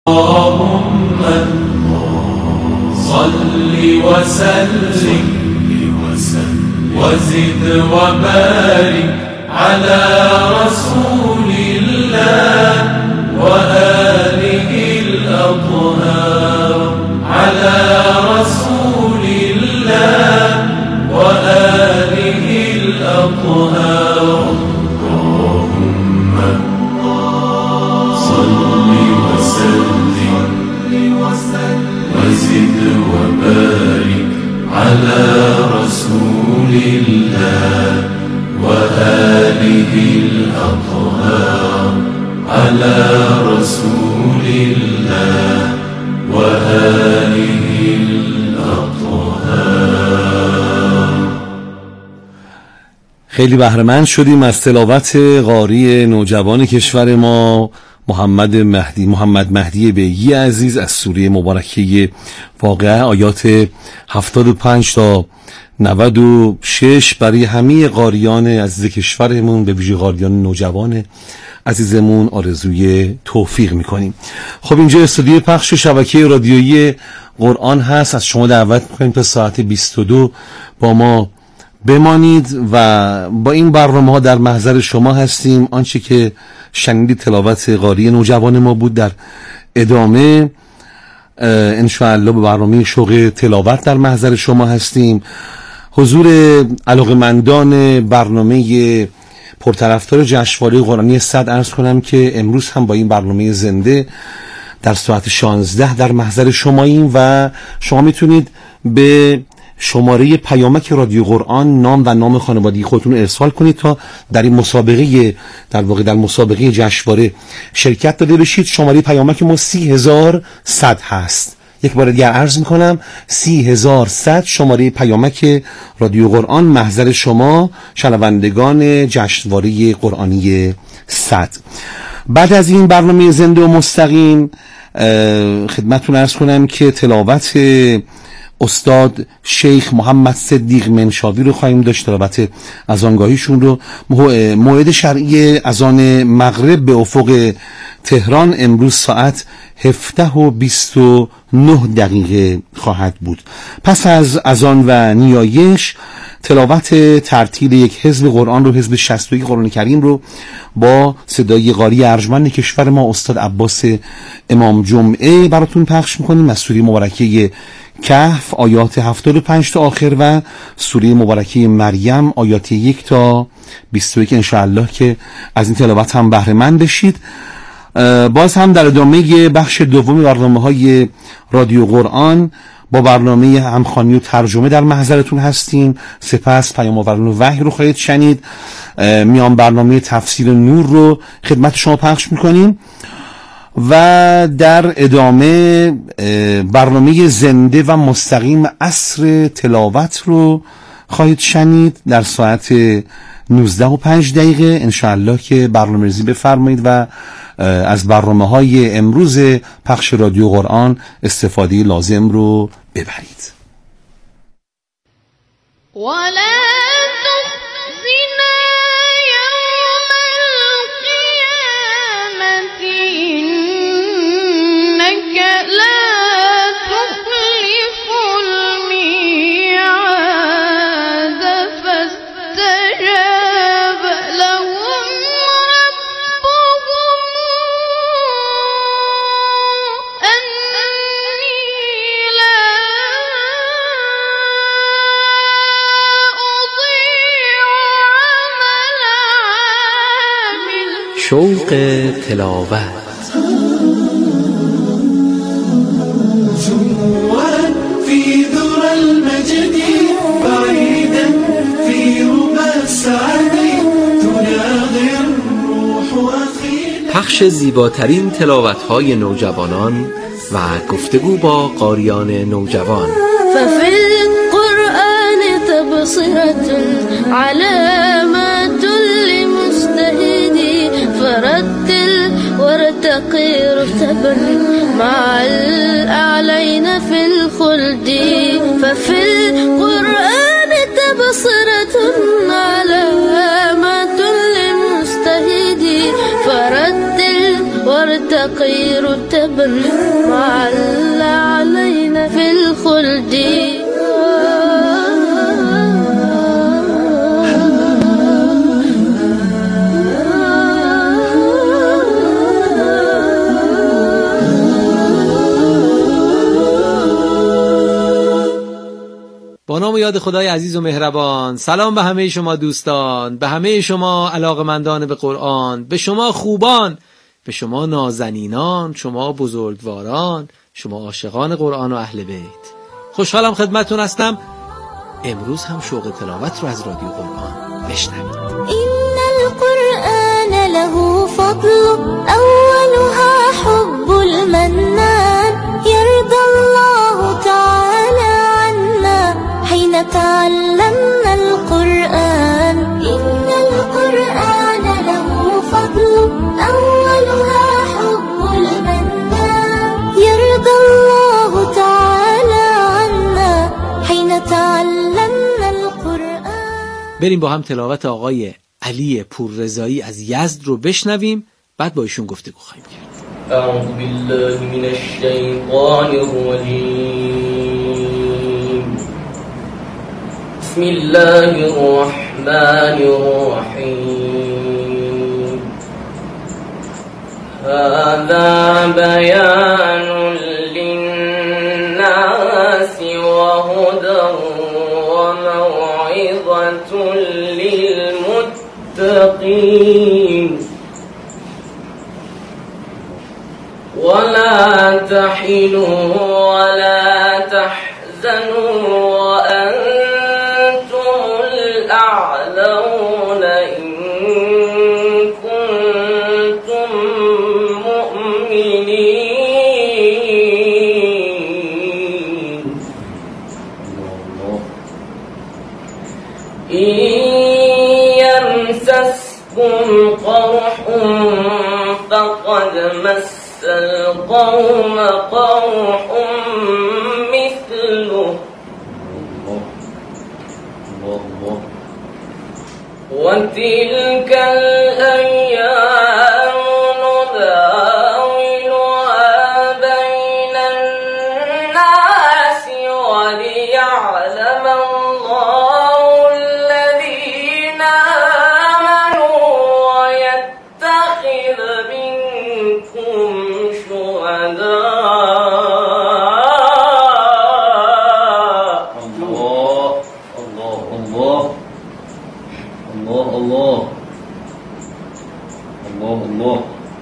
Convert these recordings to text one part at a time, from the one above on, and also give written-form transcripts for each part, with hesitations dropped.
اللهم صل وسلم وزد وبارك على رسول الله وآله الأطهار على رسول الله وآله الأطهار. اللهم صل وسلم وزد وبارك على رسول الله وآله الأطهار على رسول الله وآله الأطهار. خیلی بهره‌مند شدیم از تلاوت قاری نوجوان کشور ما محمد مهدی بیگی عزیز از سوره مبارکه واقعه، آیات 75 تا 96 برای همه قاریان عزیز کشورمون، به ویژه قاریان نوجوان عزیزمون آرزوی توفیق میکنیم. خب اینجا استودیو پخش شبکه رادیویی قرآن هست. از شما دعوت میکنیم تا ساعت 22 با ما بمانید و با این برنامه ها در محضر شما هستیم. آنچه که شنیدید تلاوت قاری نوجوان ما بود. در ادامه انشاءالله به برنامه شوق تلاوت در محضر شما هستیم. حضور علاقمندان برنامه پرطرفدار جشنواره قرآنی 100 عرض کنم که امروز هم با این برنامه زنده در ساعت 16 در محضر شماییم و شما میتونید به شماره پیامک رادیو قرآن نام و نام خانوادگی خودتون ارسال کنید تا در این مسابقه، در واقع در مسابقه جشنواره شرکت داده بشید. شماره پیامک ما 30100 هست. یک بار دیگر عرض میکنم 30100 شماره پیامک رادیو قرآن محضر شما شنوندگان جشنواره قرآنی 100. بعد از این برنامه زنده و مستقیم خدمتتون عرض کنم که تلاوت استاد شیخ محمد صدیق منشاوی رو خواهیم داشت. تلاوت اذانگاهیشون رو موعد شرعی اذان مغرب به افق تهران امروز ساعت 17:29 خواهد بود. پس از اذان و نیایش تلاوت ترتیل یک حزب قرآن رو، حزب 61 قرآن کریم رو با صدای قاری ارجمند کشور ما استاد عباس امام جمعه براتون پخش میکنیم از سوره مبارکه کهف آیات 75 تا آخر و سوره مبارکه مریم آیات 1 تا 21 انشاءالله که از این تلاوت هم بهره مند بشید. باز هم در ادامه بخش دوم برنامه‌های رادیو قرآن با برنامه همخوانی و ترجمه در محضرتون هستیم. سپس پیام آوران وحی رو خواهید شنید. میان برنامه تفسیر نور رو خدمت شما پخش میکنیم و در ادامه برنامه زنده و مستقیم عصر تلاوت رو خواهید شنید در ساعت 19:05 انشاءالله که برنامه‌ریزی بفرمایید و از برنامه‌های امروز پخش رادیو قرآن استفاده لازم رو ببرید. شوق تلاوت في ذرى المجد بعيدا في ربى السعد تناغي الروح أخينا. پخش زیباترین تلاوت‌های نوجوانان و گفتگو با قاریان نوجوان. ففي القرآن تبصرة علامات لمجتهدي فرتل وارتقي رتبا مع الأعلين في الخلد. ففي القرآن تبصرة علامات لمجتهدي فرتل وارتقي وارتقي رتبا مع الأعلين في الخلد. با نام و یاد خدای عزیز و مهربان. سلام به همه شما دوستان، به همه شما علاقمندان به قرآن، به شما خوبان، به شما نازنینان، شما بزرگواران، شما عاشقان قرآن و اهل بیت. خوشحالم خدمتتون هستم. امروز هم شوق تلاوت رو از رادیو قرآن بشنوید. إن القرآن له فضل أولها حب المنان يرضى الله تعالى عنا حين تعلمنا القرآن. إن القرآن له فضل أولها حب المنان يرضى الله تعالى عنا حين تعلمنا القرآن. بریم با هم تلاوت آقای علی پوررضایی از یزد رو بشنویم، بعد با ایشون گفتگو خواهیم کرد. اعوذ بالله من الشیطان الرجیم. بسم الله الرحمن الرحیم. هذا بیان للناس وهدى وموعظة للمتقين. ولا تحنوا ولا تحزنوا وأنتم الأعلون إن كنتم مؤمنين. إن يمسسكم قرح فقد مس القوم قرح مثله وتلك الأيام نداولها بين الناس وليعلم الله الذين آمنوا ويتخذ منكم شهداء. الله الله الله الله الله الله.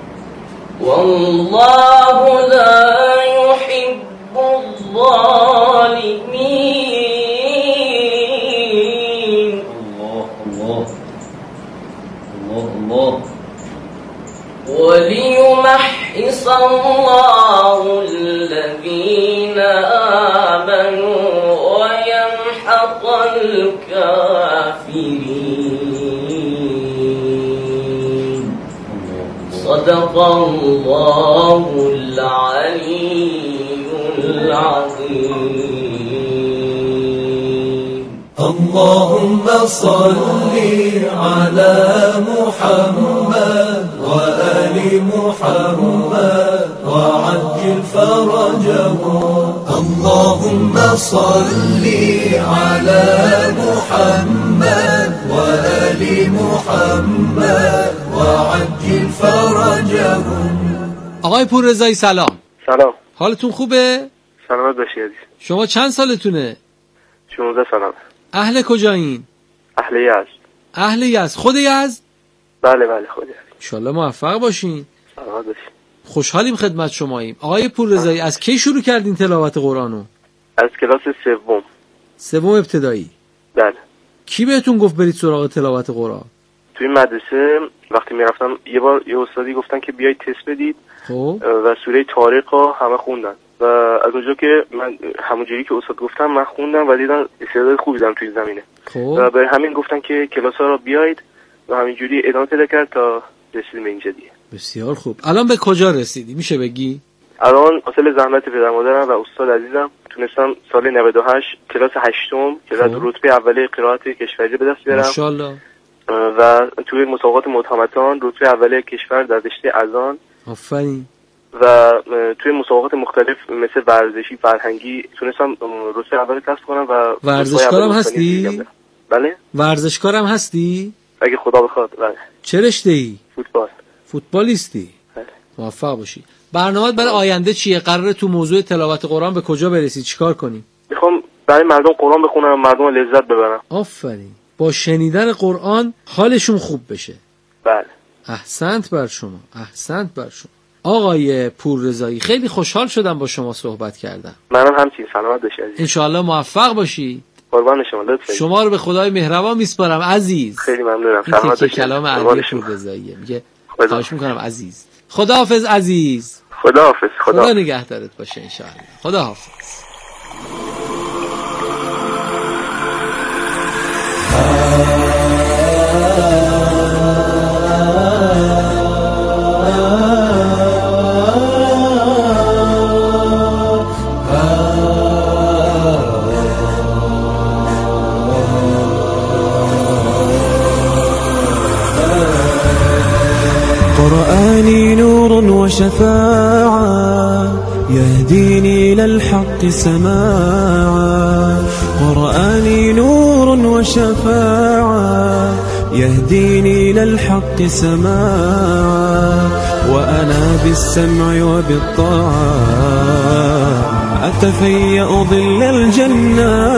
والله لا يحب الظالمين. الله الله الله الله. وليمحص الله الذين آمنوا ويمحق الكافرين. صدق الله العلي العظيم. اللهم صل على محمد وآل محمد وعجل فرجهم. اللهم صل على محمد وآل محمد وعجل فرجهم. آقای پوررضایی سلام. سلام. حالتون خوبه؟ سلامت باشی عزیز. شما چند سالتونه؟ 16 سالم. اهل کجایین؟ اهل یزد. اهل یزد. خود یزد؟ بله بله خود یزد. انشالله موفق باشین. سلامت باشی. خوشحالیم خدمت شماییم. آقای پوررضایی از کی شروع کردین تلاوت قرآنو؟ از کلاس سوم. سوم ابتدایی. بله. کی بهتون گفت برید سراغ تلاوت قرآن؟ توی مدرسه وقتی میرفتم یه بار یه استادی گفتن که بیایید تست بدید. خب و سوره طارق رو همه خوندن و از اونجا که من همونجوری که استاد گفتم من خوندم و دیدم استعداد خوبی دارم توی زمینه. خب و برای همین گفتن که کلاس‌ها رو بیایید و همینجوری ادامه پیدا کرد تا رسیدیم به اینجا دیگه. بسیار خوب. الان به کجا رسیدی میشه بگی؟ الان حاصل زحمت پدر مادرم و استاد عزیزم تونستم سال 98 کلاس 8م که در رتبه اولی قرائت کشوری به دست بیارم. ماشاءالله. و توی مسابقات متهمتان رتبه اولی کشور در رشته اذان. آفرین. و توی مسابقات مختلف مثل ورزشی، فرهنگی تونستم رتبه اول کسب کنم و ورزشکارم هستی؟ بله. ورزشکارم هستی؟ اگه خدا بخواد. بله. چه رشته‌ای؟ فوتبال. فوتبالیستی؟ بله. موفق باشی. برنامه‌ات برای آینده چیه؟ قراره تو موضوع تلاوت قرآن به کجا برسی؟ چیکار کنی؟ میخوام برای مردم قرآن بخونم، مردم لذت ببرم. آفرین. با شنیدن قرآن حالشون خوب بشه. بله. احسنت بر شما. احسنت بر شما. آقای پوررضایی، خیلی خوشحال شدم با شما صحبت کردم. منم همچنین. سلامت باشی عزیز. ان شاءالله موفق باشی. قربان شما. لطفاً. شما رو به خدای مهربان میسپارم عزیز. خیلی ممنونم. این سلامت تیکه باشی. کلام علی پوررضاییه. میگه خواهش میکنم عزیز. خداحافظ عزیز. خداحافظ. خدا نگهدارت باشه ان شاءالله. خداحافظ. قرآني نور وشفاعة يهديني للحق سماعا. قرآني نور وشفاعة يهديني للحق سماعا. وأنا بالسمع وبالطاعة أتفيأ ظل الجنة.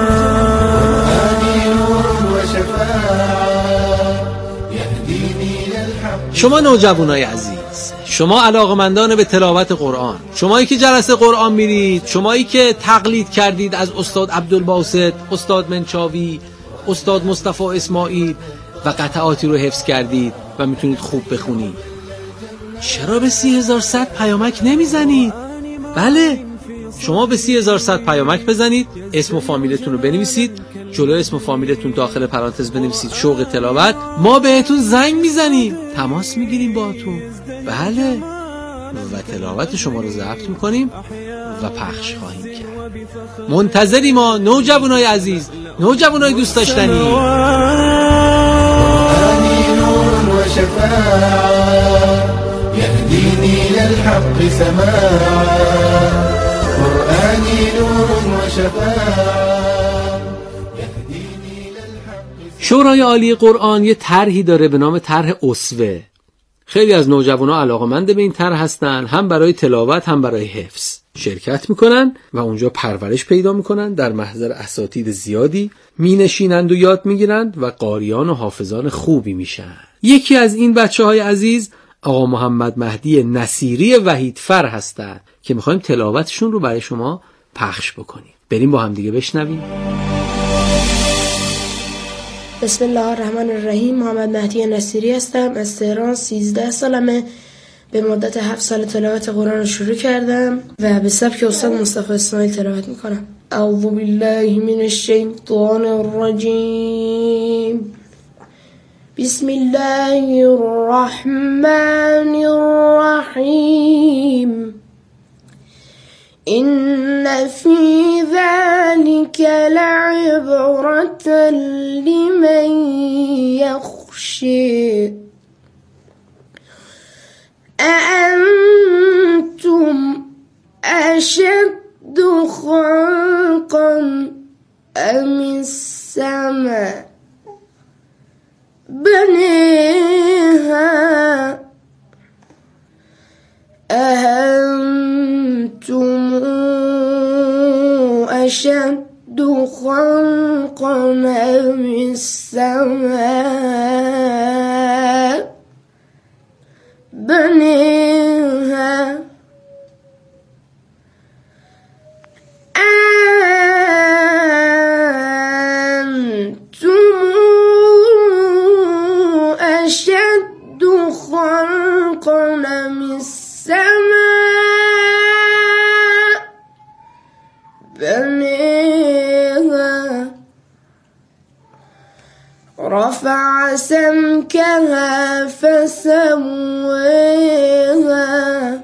قرآني نور وشفاعة يهديني للحق. شما نوجوانای عزیز، شما علاقمندان به تلاوت قرآن، شمایی که جلسه قرآن میرید، شمایی که تقلید کردید از استاد عبدالباسط، استاد منچاوی، استاد مصطفی اسماعیل و قطعاتی رو حفظ کردید و میتونید خوب بخونید، چرا به 30,100 پیامک نمیزنید؟ بله، شما به 30,100 پیامک بزنید، اسم و فامیلتون رو بنویسید، جلو اسم و فامیلتون داخل پرانتز بنویسید شوق تلاوت، ما بهتون زنگ میزنیم، تماس میگیریم باهاتون. بله، و تلاوت شما رو ضبط میکنیم و پخش خواهیم کرد. منتظری ما نوجوانای عزیز، نوجوانای دوست داشتنی. قرآني نور وشفاعة يهديني للحق سماعا. قرآني نور وشفاعة. شورای عالی قرآن یه طرحی داره به نام طرح اسوه. خیلی از نوجوانا علاقه‌مند به این طرح هستن، هم برای تلاوت هم برای حفظ شرکت میکنن و اونجا پرورش پیدا میکنن، در محضر اساتید زیادی مینشینند و یاد میگیرند و قاریان و حافظان خوبی میشن. یکی از این بچه‌های عزیز آقا محمد مهدی نصیری وحیدفر هستند که میخوایم تلاوتشون رو برای شما پخش بکنیم. بریم با هم دیگه بشنویم. بسم الله الرحمن الرحیم. محمد مهدی نصیری هستم، از تهران. 13 سالمه. به مدت 7 سال تلاوت قرآن رو شروع کردم و به سبک استاد مصطفی اسماعیل تلاوت میکنم. اعوذ بالله من الشیطان الرجیم. بسم الله الرحمن الرحیم. إن في ذلك لعبرة لمن يخشى. أأنتم أشد خلقا أم السماء بنيها. أأنتم أشد خلقا أم السماء بنيها. أأنتم أشد خلقا أم السماء بنيها. رفع سمكها فسواها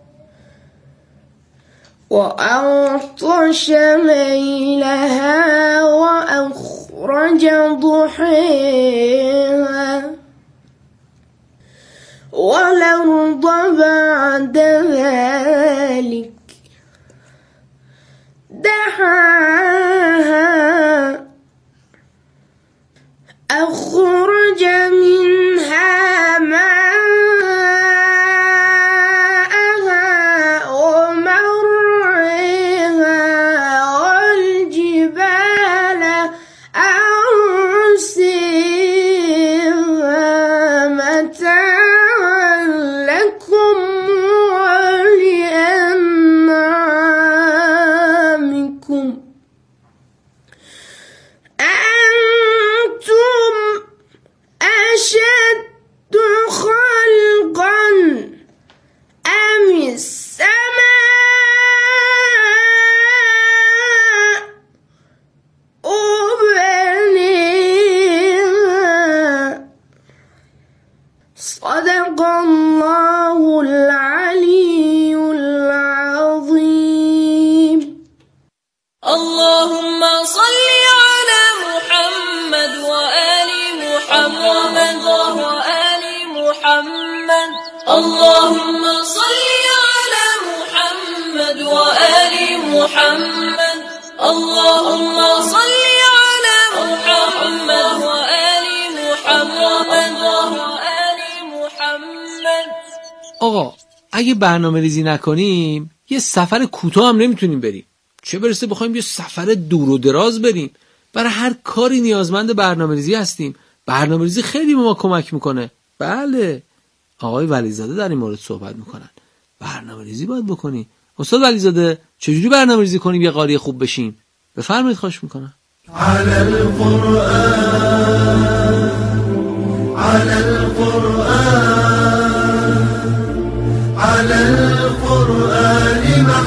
وأغطش ليلها وأخرج ضحيها والأرض بعد ذلك دحاها أخرج منها ماءها ومرعاها والجبال أرسلها متاعا لكم ولأنعامكم أنتم أشد خلقا أم السماء بنيها صدق الله العلي العظيم. اللهم صل على محمد وآل محمد وآل محمد. اللهم صل على محمد وآل محمد. اللهم صل على محمد وآل محمد وآل محمد. آقا اگه برنامه ریزی نکنیم یه سفر کوتاه هم نمیتونیم بریم، چه برسه بخوایم یه سفر دور و دراز بریم. برای هر کاری نیازمند برنامه ریزی هستیم. برنامه ریزی خیلی به ما کمک میکنه. بله، آقای ولیزاده در این مورد صحبت میکنن. برنامه ریزی باید بکنی. استاد ولیزاده چجوری برنامه ریزی کنیم یه قاری خوب بشیم؟ بفرمایید، خواهش میکنم. على القرآن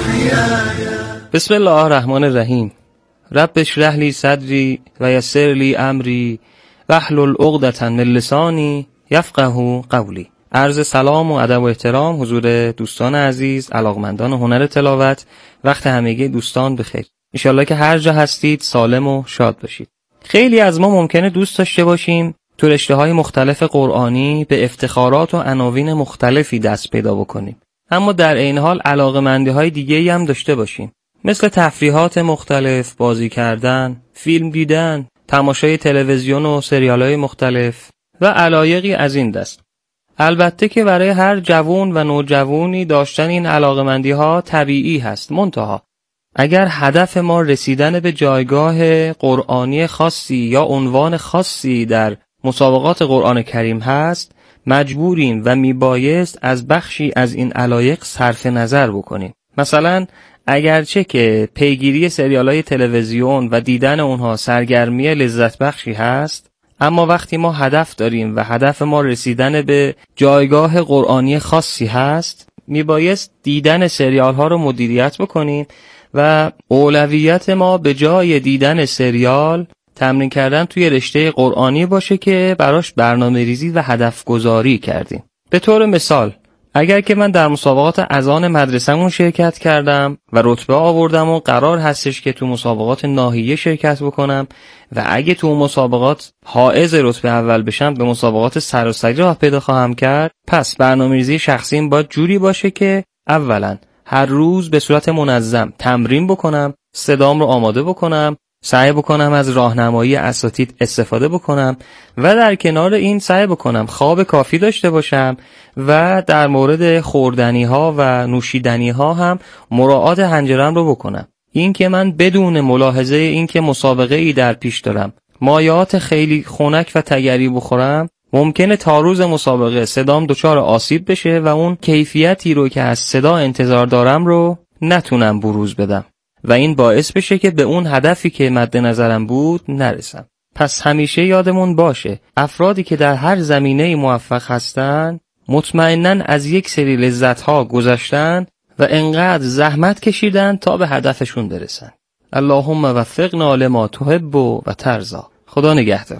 محياي. بسم الله الرحمن الرحیم. رب اشرح لی صدری و یسر لی امری واحلل عقدة من لسانی یفقهوا قولی. عرض سلام و ادب و احترام حضور دوستان عزیز، علاقمندان هنر تلاوت. وقت همگی دوستان بخیر. انشالله که هر جا هستید سالم و شاد باشید. خیلی از ما ممکنه دوست داشته باشیم تو رشته‌های مختلف قرآنی به افتخارات و عناوین مختلفی دست پیدا بکنیم، اما در این حال علاقه‌مندی‌های دیگه‌ای هم داشته باشیم، مثل تفریحات مختلف، بازی کردن، فیلم دیدن، تماشای تلویزیون و سریال‌های مختلف و علایقی از این دست. البته که برای هر جوان و نوجوانی داشتن این علاقه‌مندی‌ها طبیعی هست، منتها اگر هدف ما رسیدن به جایگاه قرآنی خاصی یا عنوان خاصی در مسابقات قرآن کریم هست، مجبوریم و میبایست از بخشی از این علایق صرف نظر بکنیم. مثلا اگرچه که پیگیری سریال‌های تلویزیون و دیدن اونها سرگرمی لذت بخشی هست، اما وقتی ما هدف داریم و هدف ما رسیدن به جایگاه قرآنی خاصی هست، میبایست دیدن سریال‌ها رو مدیریت بکنیم و اولویت ما به جای دیدن سریال تمرین کردن توی رشته قرآنی باشه که براش برنامه ریزی و هدف گذاری کردیم. به طور مثال اگر که من در مسابقات اذان مدرسه‌مون شرکت کردم و رتبه آوردم و قرار هستش که تو مسابقات ناحیه شرکت بکنم و اگه تو مسابقات حائز رتبه اول بشم به مسابقات سراسری راه پیدا خواهم کرد، پس برنامه‌ریزی شخصیم باید جوری باشه که اولا هر روز به صورت منظم تمرین بکنم، صدام رو آماده بکنم، سعی بکنم از راهنمایی اساتید استفاده بکنم و در کنار این سعی بکنم خواب کافی داشته باشم و در مورد خوردنی ها و نوشیدنی ها هم مراعات حنجرم رو بکنم. این که من بدون ملاحظه این که مسابقه ای در پیش دارم مایعات خیلی خنک و تگری بخورم، ممکنه تا روز مسابقه صدام دچار آسیب بشه و اون کیفیتی رو که از صدا انتظار دارم رو نتونم بروز بدم و این باعث بشه که به اون هدفی که مد نظرم بود نرسم. پس همیشه یادمون باشه افرادی که در هر زمینه موفق هستن مطمئناً از یک سری لذت‌ها گذشتن و انقدر زحمت کشیدن تا به هدفشون برسن. اللهم وفقنا لما تحب و ترضی. خدا نگهدار.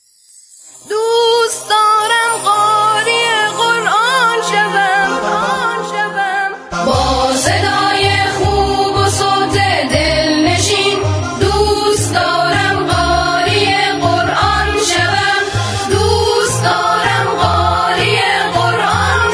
دوست دارم قاری قرآن شوم با صدای خوب و صوت دلنشین. دوست دارم قاری قرآن شوم، دوست دارم قاری قرآن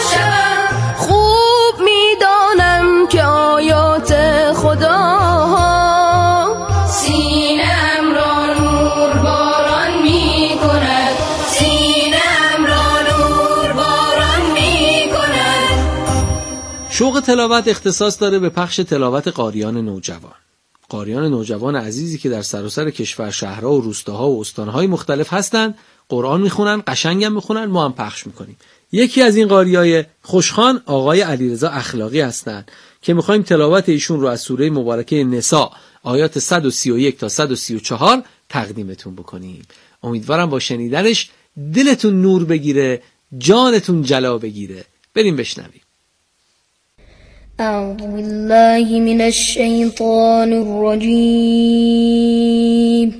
تلاوت اختصاص داره به پخش تلاوت قاریان نوجوان. قاریان نوجوان عزیزی که در سراسر کشور، شهرها و روستاها و استانهای مختلف هستن، قرآن میخونن، قشنگم میخونن، ما هم پخش میکنیم. یکی از این قاریای خوشخوان آقای علیرضا اخلاقی هستند که میخوایم تلاوت ایشون رو از سوره مبارکه نساء آیات 131 تا 134 تقدیمتون بکنیم. امیدوارم با شنیدنش دلتون نور بگیره، جانتون جلا بگیره. بریم بشنویم. أعوذ بالله من الشيطان الرجيم.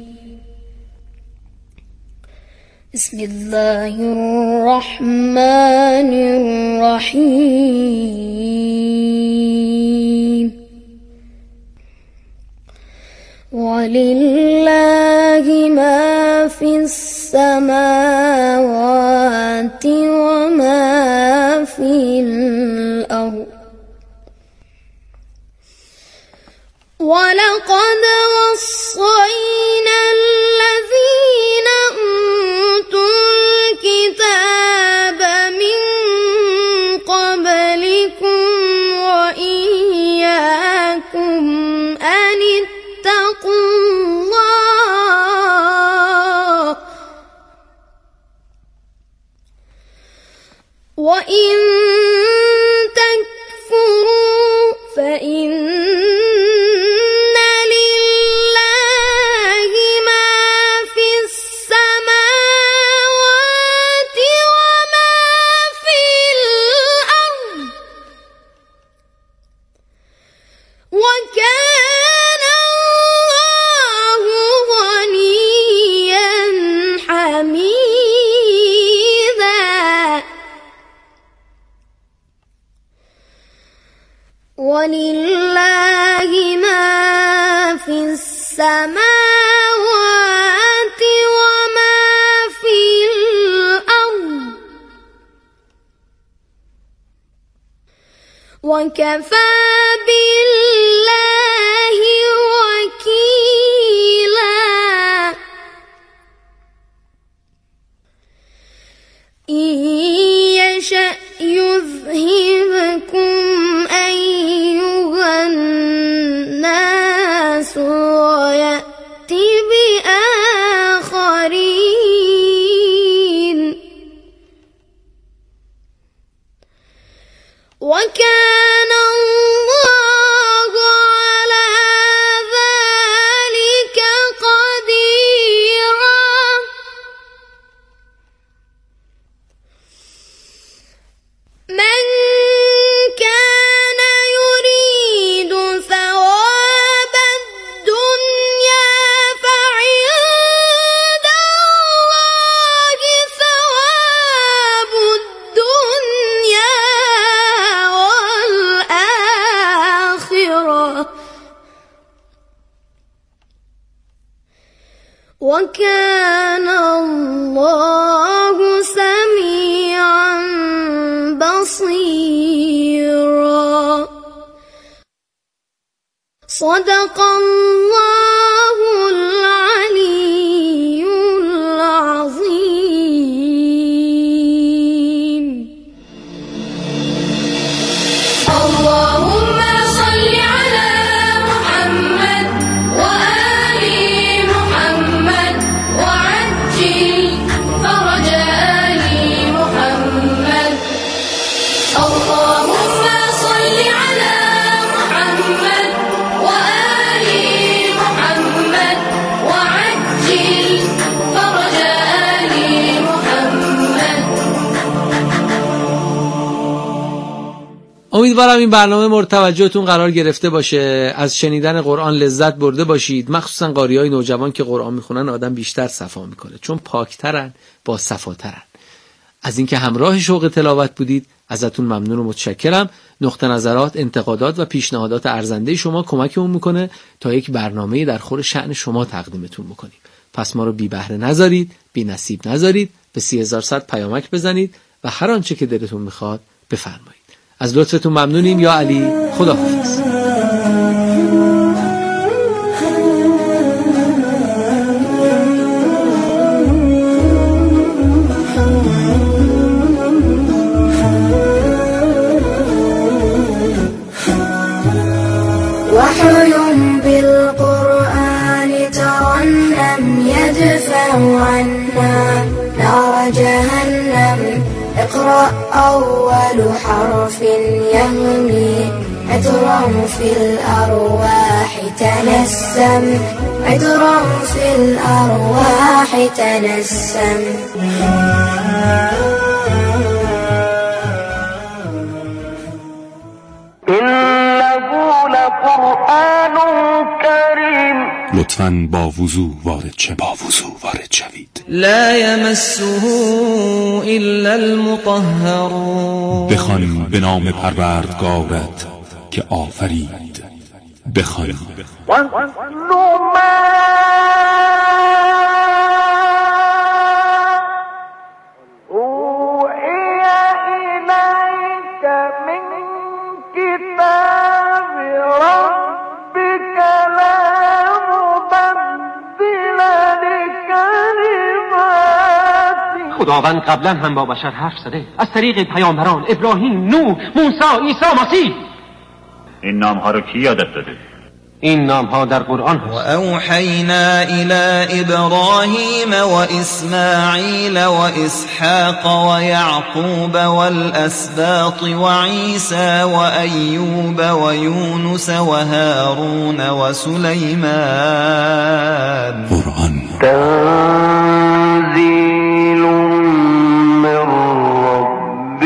بسم الله الرحمن الرحيم. ولله ما في السماوات وما في الأرض. ولقد وصينا الذين أوتوا الكتاب من قبلكم وإياكم أن اتقوا الله وإن تكفروا فإن ولله ما في السماوات وما في الأرض وكفى بالله وكيلا. إن يشأ يذهبكم أيها الناس ويأتي بآخرين وكان الله على ذلك قديرا. من كان يريد ثواب الدنيا فعند الله ثواب الدنيا والآخرة وكان الله سميعا بصيرا. صدق الله العلي العظيم. اللهم صل على محمد وآل محمد وعجل فرج آل محمد. اللهم صل على محمد وآل محمد وعجل فرج آل محمد. امیدوارم این برنامه مورد توجهتون قرار گرفته باشه، از شنیدن قرآن لذت برده باشید، مخصوصا قاریای نوجوان که قرآن میخونن آدم بیشتر صفا میکنه، چون پاکترن، با صفاترن. از اینکه همراه شوق تلاوت بودید ازتون ممنون و متشکرم. نقطه نظرات، انتقادات و پیشنهادات ارزنده شما کمکمون میکنه تا یک برنامه در خور شأن شما تقدیمتون بکنیم. پس ما رو بی بهره نذارید، بی نصیب نذارید، به 3100 پیامک بزنید و هر آنچه که دلتون میخواد بفرمایید. از لطفتون ممنونیم. یا علی، خداحافظ. وحي بالقرآن ترنم يدفع عنا نار جهنم اقرأ أول حرف يهمي عطرا في الأرواح تنسم عطرا في الأرواح تنسم إنه لقرآن كريم. لطفاً با وضوح وارد شوید. لا يمسه إلا المطهرون. بخوان به نام پروردگارت که آفرید. بخوان خداوند قبلا هم با بشر حرف زده از طریق پیامبران ابراهیم، نوح، موسی، عیسی مسیح. این نامها رو کی یادت داده؟ این نامها در قرآن هست. و اوحینا الی ابراهیم و اسماعیل و اسحاق و یعقوب والاسباط و عیسی و ایوب و یونس و هارون و سلیمان. قرآن تنزیل من رب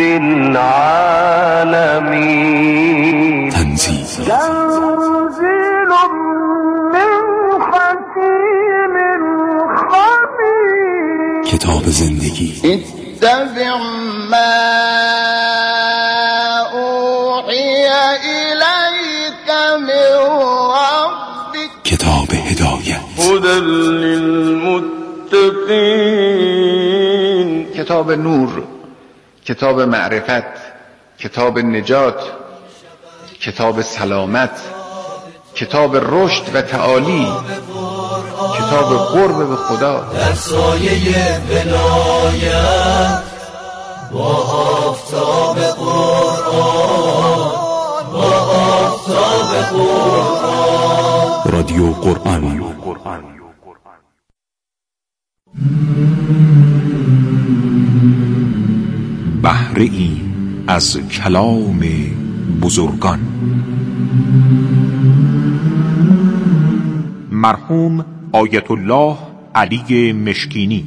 العالمین. تنزیل کتاب زندگی. اتبع ما اوحی الیک من ربک. کتاب هدایت. هدی للمتقین. کتاب نور، کتاب معرفت، کتاب نجات، کتاب سلامت، کتاب رشد و تعالی، کتاب قرب به خدا. در سایه ولایت با آفتاب قرآن، با آفتاب قرآن. رادیو قرآن. بهره ای از کلام بزرگان. مرحوم آیت الله علی مشکینی.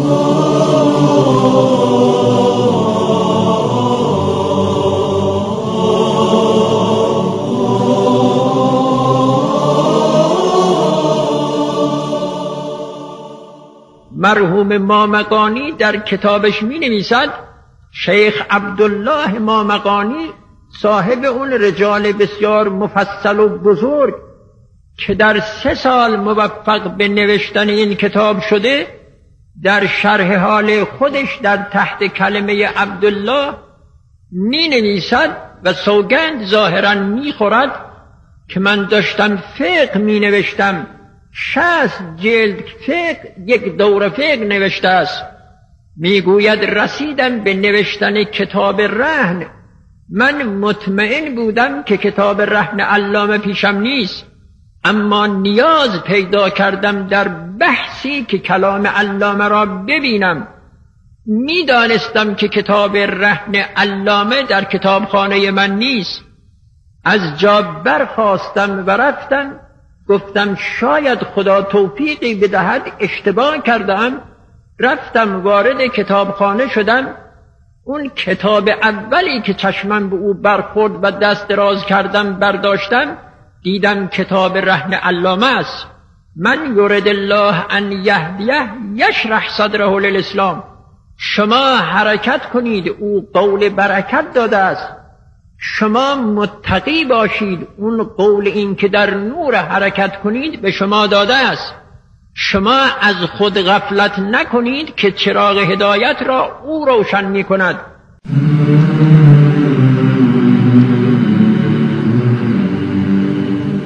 مرحوم مامقانی در کتابش می نویسد شیخ عبدالله مامقانی صاحب اون رجال بسیار مفصل و بزرگ که در 3 سال موفق به نوشتن این کتاب شده، در شرح حال خودش در تحت کلمه عبدالله می نویسد و سوگند ظاهرا می خورد که من داشتم فقه می نوشتم، 60 جلد فقه، یک دوره فقه نوشته است. می گوید رسیدم به نوشتن کتاب رهن، من مطمئن بودم که کتاب رهن علامه پیشم نیست، اما نیاز پیدا کردم در بحثی که کلام علامه را ببینم. میدانستم که کتاب رهن علامه در کتابخانه من نیست. از جا برخاستم و رفتم، گفتم شاید خدا توفیقی بدهد اشتباه کردم. رفتم وارد کتابخانه شدم، اون کتاب اولی که چشمم به او برخورد و دست دراز کردم برداشتم، دیدم کتاب رهن علامه است. من یرید الله ان یهدیه یشرح صدره للاسلام. شما حرکت کنید، او قول برکت داده است. شما متقی باشید، اون قول این که در نور حرکت کنید به شما داده است. شما از خود غفلت نکنید که چراغ هدایت را او روشن می کند.